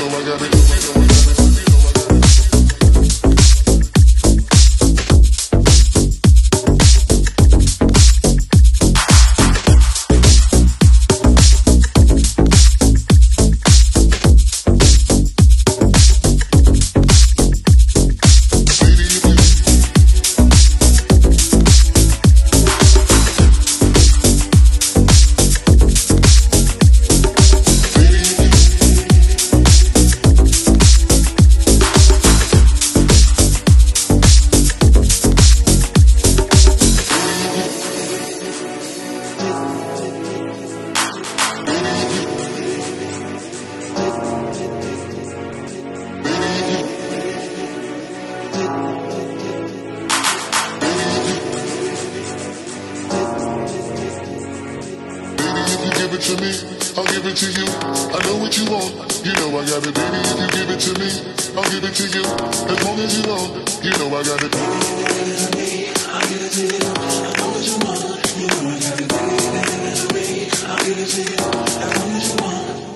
To me, I'll give it to you. I know what you want, you know I got it, baby. If you give it to me, I'll give it to you. As long as you want, you know I got it. I'll give it to you. I know what you want, you know I got it, baby. Give it to me, I'll give it to you. As long as you want.